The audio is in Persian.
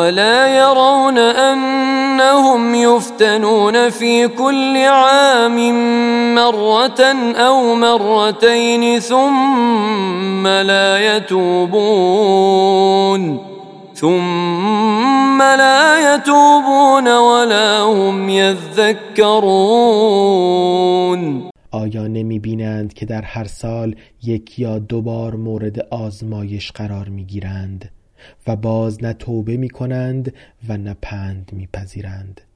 أولا يرون أنهم يفتنون في كل عام مرة أو مرتين ثم لا يتوبون ولا هم يذكرون. آیا نمی بینند که در هر سال 1 یا 2 بار مورد آزمایش قرار می گیرند و باز نه توبه می کنند و نه پند می پذیرند؟